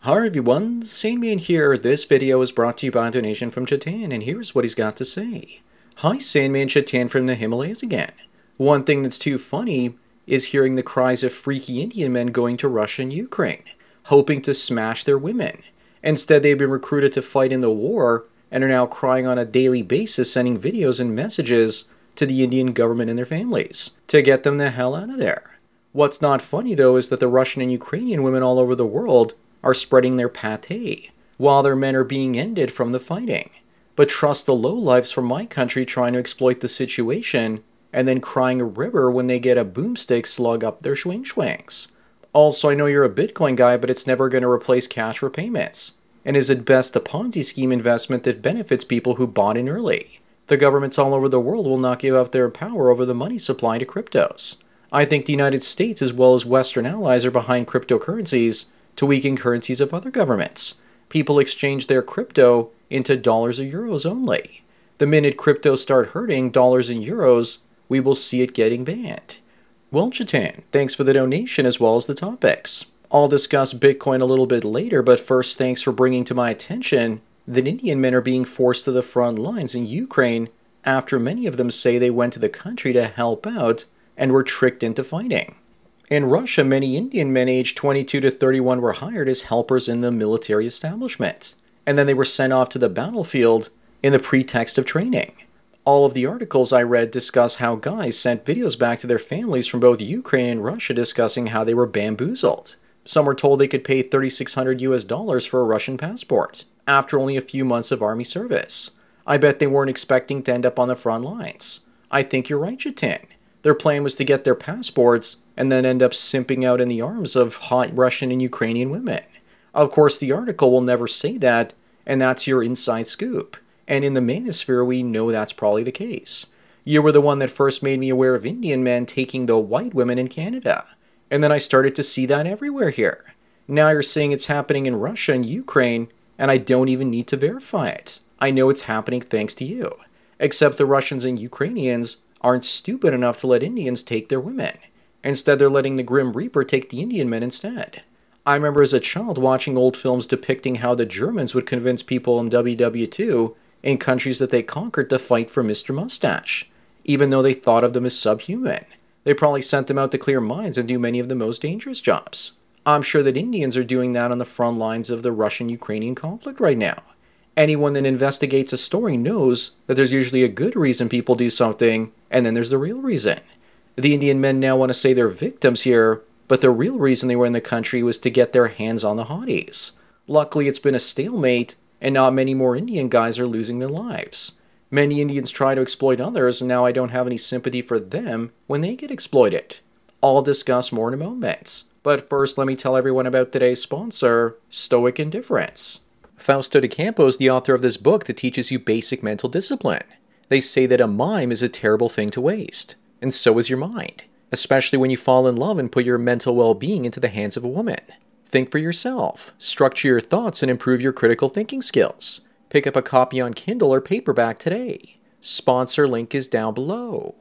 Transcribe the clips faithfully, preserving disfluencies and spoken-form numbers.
Hi everyone, Sandman here. This video is brought to you by a donation from Chetan, and here's what he's got to say. Hi Sandman, Chetan from the Himalayas again. One thing that's too funny is hearing the cries of freaky Indian men going to Russia and Ukraine, hoping to smash their women. Instead, they've been recruited to fight in the war, and are now crying on a daily basis, sending videos and messages to the Indian government and their families, to get them the hell out of there. What's not funny though is that the Russian and Ukrainian women all over the world are spreading their pate, while their men are being ended from the fighting. But trust the lowlifes from my country trying to exploit the situation, and then crying a river when they get a boomstick slug up their swing swings. Also, I know you're a Bitcoin guy, but it's never going to replace cash for payments, and is at best a Ponzi scheme investment that benefits people who bought in early. The governments all over the world will not give up their power over the money supply to cryptos. I think the United States as well as Western allies are behind cryptocurrencies to weaken currencies of other governments. People exchange their crypto into dollars or euros only. The minute crypto start hurting dollars and euros, we will see it getting banned. Well, Chetan, thanks for the donation as well as the topics. I'll discuss Bitcoin a little bit later, but first thanks for bringing to my attention that Indian men are being forced to the front lines in Ukraine after many of them say they went to the country to help out and were tricked into fighting. In Russia, many Indian men aged twenty-two to thirty-one were hired as helpers in the military establishment, and then they were sent off to the battlefield in the pretext of training. All of the articles I read discuss how guys sent videos back to their families from both Ukraine and Russia discussing how they were bamboozled. Some were told they could pay thirty-six hundred U S dollars for a Russian passport after only a few months of army service. I bet they weren't expecting to end up on the front lines. I think you're right, Chetan. Their plan was to get their passports and then end up simping out in the arms of hot Russian and Ukrainian women. Of course, the article will never say that, and that's your inside scoop. And in the manosphere, we know that's probably the case. You were the one that first made me aware of Indian men taking the white women in Canada. And then I started to see that everywhere here. Now you're saying it's happening in Russia and Ukraine, and I don't even need to verify it. I know it's happening thanks to you. Except the Russians and Ukrainians aren't stupid enough to let Indians take their women. Instead, they're letting the Grim Reaper take the Indian men instead. I remember as a child watching old films depicting how the Germans would convince people in World War Two in countries that they conquered to fight for Mister Mustache, even though they thought of them as subhuman. They probably sent them out to clear mines and do many of the most dangerous jobs. I'm sure that Indians are doing that on the front lines of the Russian-Ukrainian conflict right now. Anyone that investigates a story knows that there's usually a good reason people do something, and then there's the real reason. The Indian men now want to say they're victims here, but the real reason they were in the country was to get their hands on the hotties. Luckily, it's been a stalemate, and not many more Indian guys are losing their lives. Many Indians try to exploit others, and now I don't have any sympathy for them when they get exploited. I'll discuss more in a moment. But first, let me tell everyone about today's sponsor, Stoic Indifference. Fausto de Campo is the author of this book that teaches you basic mental discipline. They say that a mime is a terrible thing to waste. And so is your mind, especially when you fall in love and put your mental well-being into the hands of a woman. Think for yourself, structure your thoughts, and improve your critical thinking skills. Pick up a copy on Kindle or paperback today. Sponsor link is down below.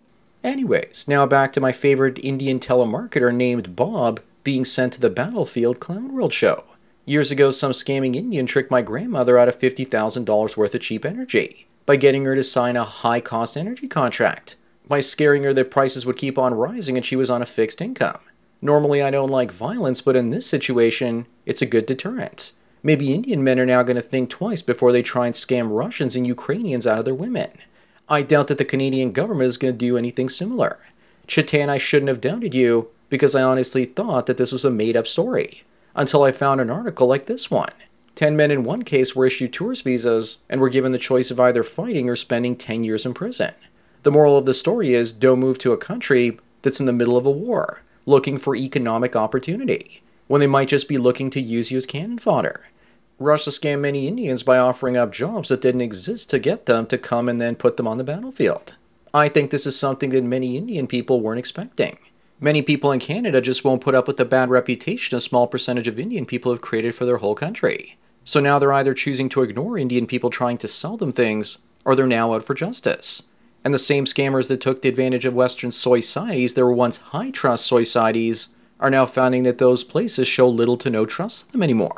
Anyways, now back to my favorite Indian telemarketer named Bob being sent to the Battlefield Clown World show. Years ago, some scamming Indian tricked my grandmother out of fifty thousand dollars worth of cheap energy by getting her to sign a high-cost energy contract, by scaring her that prices would keep on rising and she was on a fixed income. Normally I don't like violence, but in this situation, it's a good deterrent. Maybe Indian men are now going to think twice before they try and scam Russians and Ukrainians out of their women. I doubt that the Canadian government is going to do anything similar. Chetan, I shouldn't have doubted you, because I honestly thought that this was a made-up story, until I found an article like this one. Ten men in one case were issued tourist visas and were given the choice of either fighting or spending ten years in prison. The moral of the story is, don't move to a country that's in the middle of a war, looking for economic opportunity, when they might just be looking to use you as cannon fodder. Russia scammed many Indians by offering up jobs that didn't exist to get them to come and then put them on the battlefield. I think this is something that many Indian people weren't expecting. Many people in Canada just won't put up with the bad reputation a small percentage of Indian people have created for their whole country. So now they're either choosing to ignore Indian people trying to sell them things, or they're now out for justice. And the same scammers that took the advantage of Western soy societies that were once high-trust soy societies are now finding that those places show little to no trust in them anymore.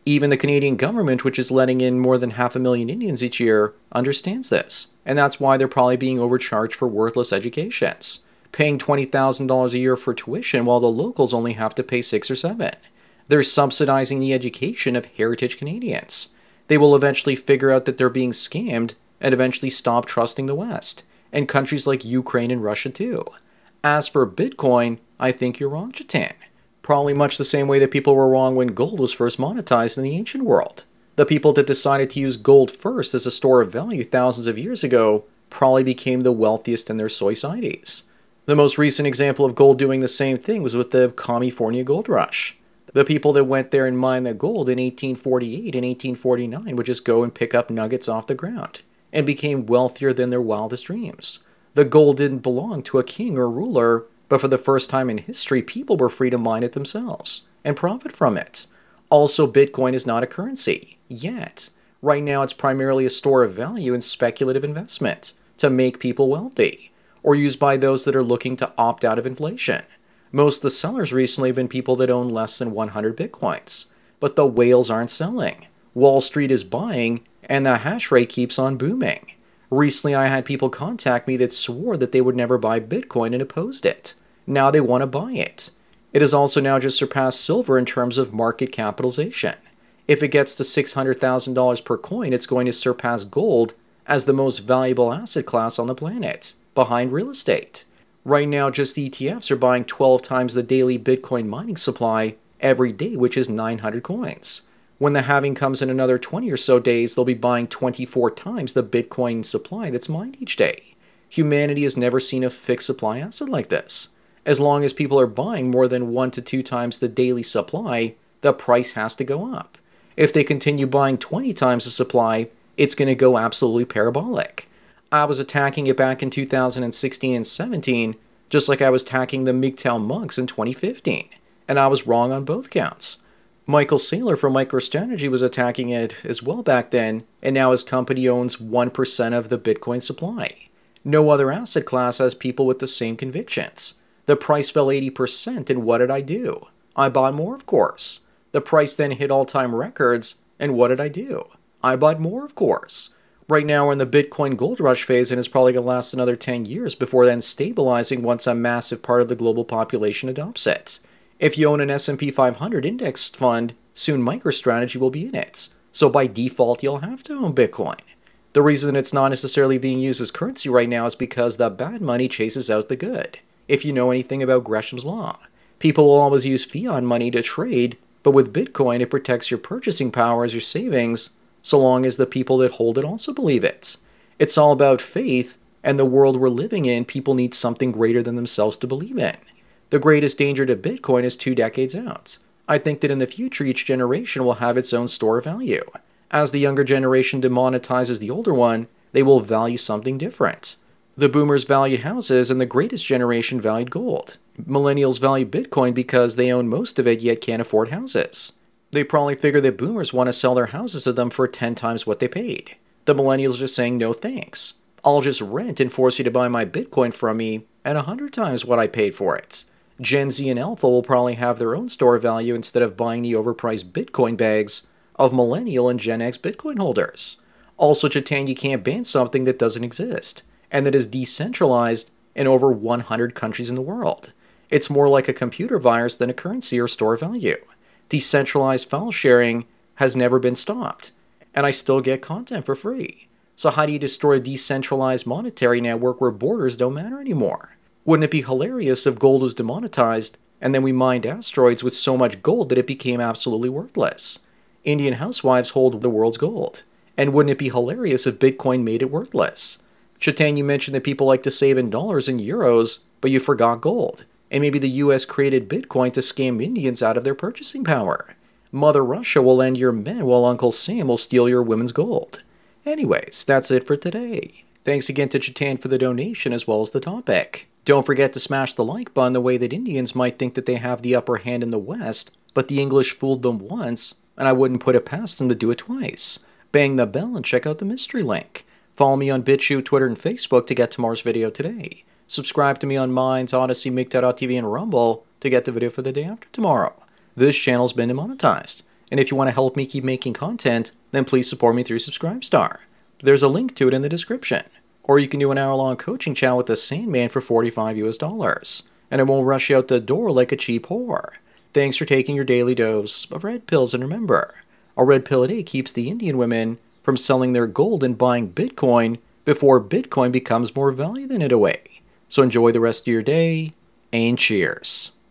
Even the Canadian government, which is letting in more than half a million Indians each year, understands this, and that's why they're probably being overcharged for worthless educations, paying twenty thousand dollars a year for tuition while the locals only have to pay six or seven. They're subsidizing the education of heritage Canadians. They will eventually figure out that they're being scammed and eventually stop trusting the West, and countries like Ukraine and Russia too. As for Bitcoin, I think you're wrong, Chetan. Probably much the same way that people were wrong when gold was first monetized in the ancient world. The people that decided to use gold first as a store of value thousands of years ago probably became the wealthiest in their societies. The most recent example of gold doing the same thing was with the California gold rush. The people that went there and mined the gold in eighteen forty-eight and eighteen forty-nine would just go and pick up nuggets off the ground and became wealthier than their wildest dreams. The gold didn't belong to a king or ruler, but for the first time in history, people were free to mine it themselves and profit from it. Also, Bitcoin is not a currency, yet. Right now, it's primarily a store of value and speculative investment to make people wealthy, or used by those that are looking to opt out of inflation. Most of the sellers recently have been people that own less than one hundred Bitcoins, but the whales aren't selling. Wall Street is buying, and the hash rate keeps on booming. Recently, I had people contact me that swore that they would never buy Bitcoin and opposed it. Now they want to buy it. It has also now just surpassed silver in terms of market capitalization. If it gets to six hundred thousand dollars per coin, it's going to surpass gold as the most valuable asset class on the planet, behind real estate. Right now, just E T Fs are buying twelve times the daily Bitcoin mining supply every day, which is nine hundred coins. When the halving comes in another twenty or so days, they'll be buying twenty-four times the Bitcoin supply that's mined each day. Humanity has never seen a fixed supply asset like this. As long as people are buying more than one to two times the daily supply, the price has to go up. If they continue buying twenty times the supply, it's going to go absolutely parabolic. I was attacking it back in two thousand sixteen and seventeen, just like I was attacking the M G T O W monks in twenty fifteen, and I was wrong on both counts. Michael Saylor from MicroStrategy was attacking it as well back then, and now his company owns one percent of the Bitcoin supply. No other asset class has people with the same convictions. The price fell eighty percent, and what did I do? I bought more, of course. The price then hit all-time records, and what did I do? I bought more, of course. Right now we're in the Bitcoin gold rush phase, and it's probably going to last another ten years before then stabilizing once a massive part of the global population adopts it. If you own an S and P five hundred indexed fund, soon MicroStrategy will be in it. So by default, you'll have to own Bitcoin. The reason it's not necessarily being used as currency right now is because the bad money chases out the good. If you know anything about Gresham's Law, people will always use fiat money to trade, but with Bitcoin, it protects your purchasing power as your savings, so long as the people that hold it also believe it. It's all about faith, and the world we're living in, people need something greater than themselves to believe in. The greatest danger to Bitcoin is two decades out. I think that in the future, each generation will have its own store of value. As the younger generation demonetizes the older one, they will value something different. The boomers valued houses, and the greatest generation valued gold. Millennials value Bitcoin because they own most of it yet can't afford houses. They probably figure that boomers want to sell their houses to them for ten times what they paid. The millennials are saying no thanks. I'll just rent and force you to buy my Bitcoin from me at one hundred times what I paid for it. Gen Z and Alpha will probably have their own store value instead of buying the overpriced Bitcoin bags of Millennial and Gen X Bitcoin holders. Also, Chetan, you can't ban something that doesn't exist, and that is decentralized in over one hundred countries in the world. It's more like a computer virus than a currency or store value. Decentralized file sharing has never been stopped, and I still get content for free. So how do you destroy a decentralized monetary network where borders don't matter anymore? Wouldn't it be hilarious if gold was demonetized, and then we mined asteroids with so much gold that it became absolutely worthless? Indian housewives hold the world's gold. And wouldn't it be hilarious if Bitcoin made it worthless? Chetan, you mentioned that people like to save in dollars and euros, but you forgot gold. And maybe the U S created Bitcoin to scam Indians out of their purchasing power. Mother Russia will end your men while Uncle Sam will steal your women's gold. Anyways, that's it for today. Thanks again to Chetan for the donation as well as the topic. Don't forget to smash the like button the way that Indians might think that they have the upper hand in the West, but the English fooled them once, and I wouldn't put it past them to do it twice. Bang the bell and check out the mystery link. Follow me on BitChute, Twitter, and Facebook to get tomorrow's video today. Subscribe to me on Minds, Odyssey, M G T O W dot T V, and Rumble to get the video for the day after tomorrow. This channel's been demonetized. And if you want to help me keep making content, then please support me through Subscribestar. There's a link to it in the description. Or you can do an hour-long coaching chat with the Sandman for forty-five US dollars, and it won't rush you out the door like a cheap whore. Thanks for taking your daily dose of red pills, and remember, a red pill a day keeps the Indian women from selling their gold and buying Bitcoin before Bitcoin becomes more value than it away. So enjoy the rest of your day, and cheers.